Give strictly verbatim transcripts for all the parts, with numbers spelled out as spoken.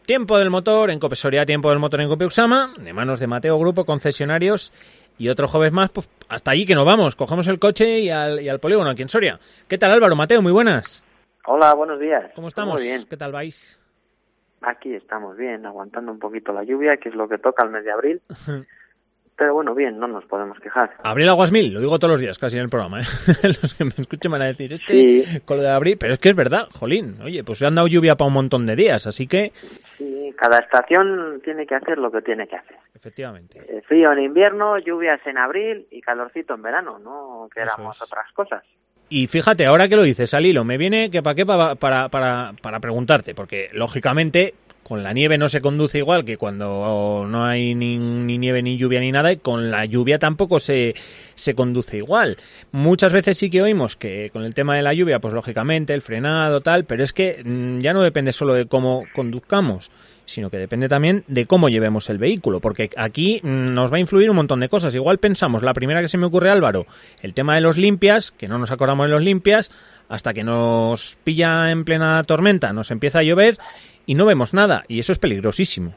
Tiempo del motor en Copesoria, tiempo del motor en Copeuxama, de manos de Mateo Grupo, concesionarios, y otro jueves más, pues hasta allí que nos vamos, cogemos el coche y al, y al polígono aquí en Soria. ¿Qué tal, Álvaro? Mateo, muy buenas. Hola, buenos días. ¿Cómo estamos? Muy bien. ¿Qué tal vais? Aquí estamos bien, aguantando un poquito la lluvia, que es lo que toca el mes de abril. Pero bueno, bien, no nos podemos quejar. Abril aguas mil, lo digo todos los días casi en el programa, ¿eh? Los que me escuchen van a decir, este Sí. con lo de abril, pero es que es verdad, jolín, oye, pues se han dado lluvia para un montón de días, así que... Sí, cada estación tiene que hacer lo que tiene que hacer. Efectivamente. Eh, frío en invierno, lluvias en abril y calorcito en verano, no queramos Eso es. otras cosas. Y fíjate, ahora que lo dices, al hilo, me viene que para qué para, para, para, para preguntarte, porque lógicamente con la nieve no se conduce igual que cuando no hay ni, ni nieve ni lluvia ni nada, y con la lluvia tampoco se, se conduce igual. Muchas veces sí que oímos que con el tema de la lluvia, pues lógicamente el frenado, tal, pero es que mmm, ya no depende solo de cómo conduzcamos, sino que depende también de cómo llevemos el vehículo, porque aquí mmm, nos va a influir un montón de cosas. Igual pensamos, la primera que se me ocurre, Álvaro, el tema de los limpias, que no nos acordamos de los limpias, hasta que nos pilla en plena tormenta, nos empieza a llover y no vemos nada, y eso es peligrosísimo.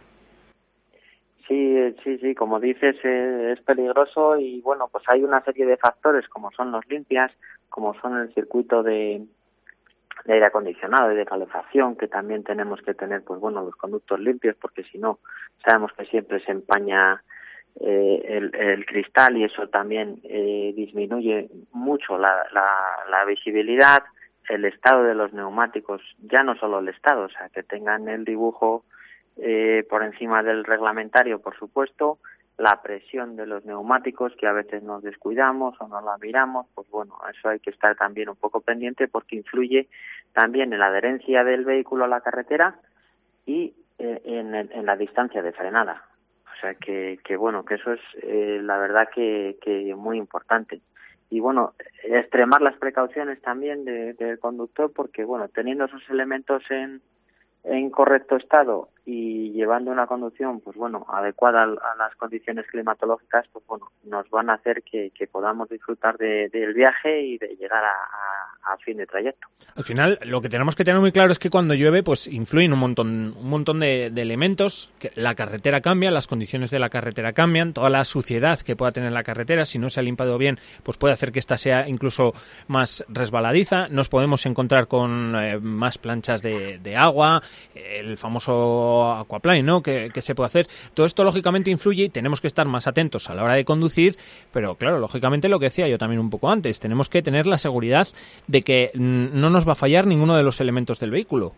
Sí, sí, sí, como dices, eh, es peligroso y bueno, pues hay una serie de factores como son los limpias, como son el circuito de, de aire acondicionado y de calefacción, que también tenemos que tener, pues bueno, los conductos limpios, porque si no, sabemos que siempre se empaña eh, el, el cristal y eso también eh, disminuye mucho la, la, la visibilidad. El estado de los neumáticos, ya no solo el estado, o sea, que tengan el dibujo eh, por encima del reglamentario, por supuesto, la presión de los neumáticos, que a veces nos descuidamos o no la miramos, pues bueno, eso hay que estar también un poco pendiente porque influye también en la adherencia del vehículo a la carretera y eh, en, en la distancia de frenada. O sea, que, que bueno, que eso es eh, la verdad que, que muy importante. Y bueno, extremar las precauciones también de, del conductor porque, bueno, teniendo esos elementos en, en correcto estado y llevando una conducción, pues bueno, adecuada a las condiciones climatológicas, pues bueno, nos van a hacer que, que podamos disfrutar de, del viaje y de llegar a, a, a fin de trayecto. Al final, lo que tenemos que tener muy claro es que cuando llueve, pues influyen un montón, un montón de, de elementos. Que la carretera cambia, las condiciones de la carretera cambian, toda la suciedad que pueda tener la carretera, si no se ha limpiado bien, pues puede hacer que esta sea incluso más resbaladiza. Nos podemos encontrar con eh, más planchas de, de agua, el famoso aquaplane, ¿no? Que, que se puede hacer. Todo esto lógicamente influye y tenemos que estar más atentos a la hora de conducir, pero claro, lógicamente lo que decía yo también un poco antes, tenemos que tener la seguridad de que mm, no nos va a fallar ninguno de los elementos del vehículo.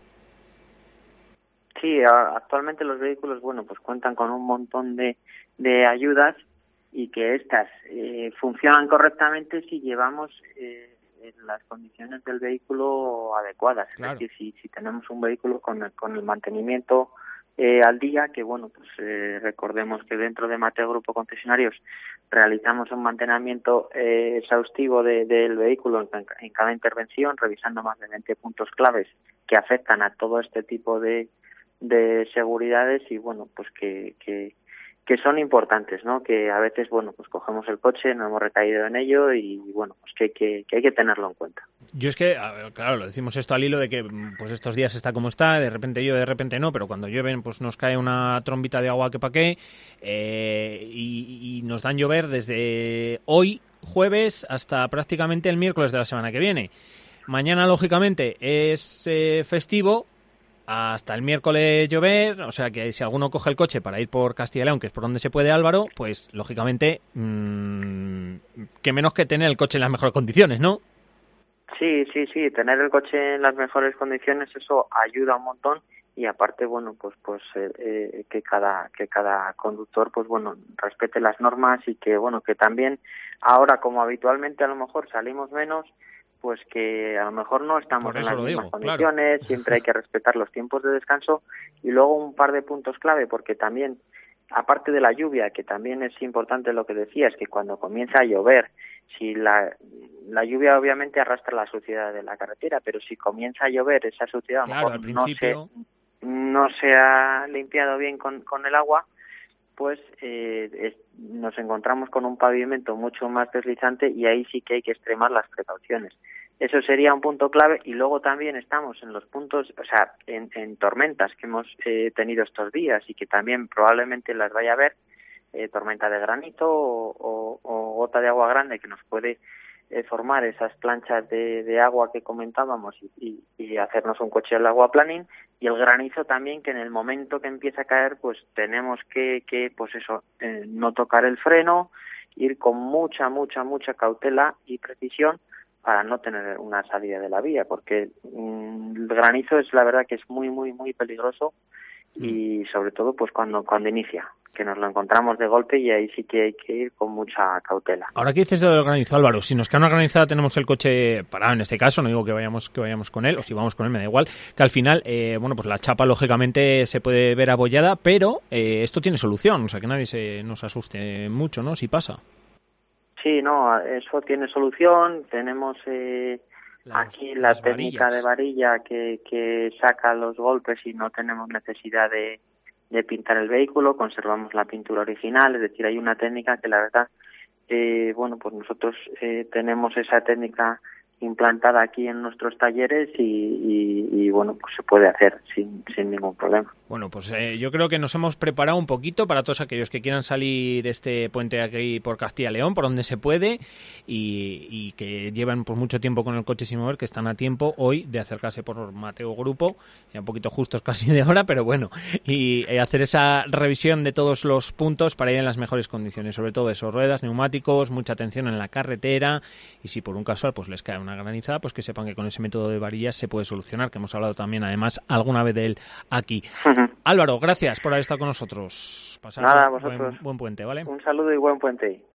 Sí, actualmente los vehículos, bueno, pues cuentan con un montón de, de ayudas y que estas eh, funcionan correctamente si llevamos eh, las condiciones del vehículo adecuadas. Claro. Es decir, si, si tenemos un vehículo con el, con el mantenimiento eh, al día, que bueno, pues eh, recordemos que dentro de Mateo Grupo Concesionarios realizamos un mantenimiento eh, exhaustivo de, del vehículo en, en cada intervención, revisando más de veinte puntos claves que afectan a todo este tipo de, de seguridades y bueno, pues que, que que son importantes, ¿no? Que a veces, bueno, pues cogemos el coche, no hemos recaído en ello y, bueno, pues que, que, que hay que tenerlo en cuenta. Yo es que, claro, lo decimos esto al hilo de que pues estos días está como está, de repente llueve, de repente no, pero cuando llueven pues nos cae una trombita de agua que pa' qué, eh, y, y nos dan llover desde hoy, jueves, hasta prácticamente el miércoles de la semana que viene. Mañana, lógicamente, es eh, festivo, hasta el miércoles llover, o sea que si alguno coge el coche para ir por Castilla y León, que es por donde se puede, Álvaro, pues lógicamente mmm, que menos que tener el coche en las mejores condiciones, ¿no? Sí, sí, sí, tener el coche en las mejores condiciones, eso ayuda un montón y aparte, bueno, pues pues eh, eh, que cada que cada conductor, pues bueno, respete las normas y que, bueno, que también ahora, como habitualmente a lo mejor salimos menos, pues que a lo mejor no estamos en las mismas digo, condiciones, claro. Siempre hay que respetar los tiempos de descanso y luego un par de puntos clave, porque también, aparte de la lluvia, que también es importante lo que decías, que cuando comienza a llover, si la, la lluvia obviamente arrastra la suciedad de la carretera, pero si comienza a llover, esa suciedad claro, a lo mejor al principio... no se, no se ha limpiado bien con, con el agua, pues eh, es, nos encontramos con un pavimento mucho más deslizante y ahí sí que hay que extremar las precauciones. eso sería un punto clave. Y luego también estamos en los puntos, o sea, en, en tormentas que hemos eh, tenido estos días y que también probablemente las vaya a haber, eh, tormenta de granizo o, o, o gota de agua grande que nos puede eh, formar esas planchas de, de agua que comentábamos y, y, y hacernos un coche del aquaplaning, y el granizo también, que en el momento que empieza a caer pues tenemos que, que pues eso, eh, no tocar el freno, ir con mucha, mucha, mucha cautela y precisión para no tener una salida de la vía, porque mmm, el granizo es la verdad que es muy, muy, muy peligroso, y sobre todo pues cuando cuando inicia, que nos lo encontramos de golpe, y ahí sí que hay que ir con mucha cautela. Ahora que dices del granizo, Álvaro, si nos cae una granizada, tenemos el coche parado en este caso, no digo que vayamos que vayamos con él, o si vamos con él me da igual, que al final, eh, bueno, pues la chapa lógicamente se puede ver abollada, pero eh, esto tiene solución, o sea que nadie se nos asuste mucho, ¿no?, si pasa. Sí, no, eso tiene solución. Tenemos eh, las, aquí la técnica varillas de varilla que, que saca los golpes y no tenemos necesidad de, de pintar el vehículo, conservamos la pintura original, es decir, hay una técnica que la verdad, eh, bueno, pues nosotros eh, tenemos esa técnica implantada aquí en nuestros talleres y, y, y bueno, pues se puede hacer sin, sin ningún problema. Bueno, pues eh, yo creo que nos hemos preparado un poquito para todos aquellos que quieran salir de este puente aquí por Castilla y León, por donde se puede, y, y que llevan pues mucho tiempo con el coche sin mover, que están a tiempo hoy de acercarse por Mateo Grupo, ya un poquito justos casi de hora, pero bueno, y eh, hacer esa revisión de todos los puntos para ir en las mejores condiciones, sobre todo eso, ruedas, neumáticos, mucha atención en la carretera, y si por un casual pues les cae una granizada, pues que sepan que con ese método de varillas se puede solucionar, que hemos hablado también además alguna vez de él aquí. Uh-huh. Álvaro, gracias por haber estado con nosotros. Pasar Nada, buen, vosotros. Buen, buen puente, ¿vale? Un saludo y buen puente.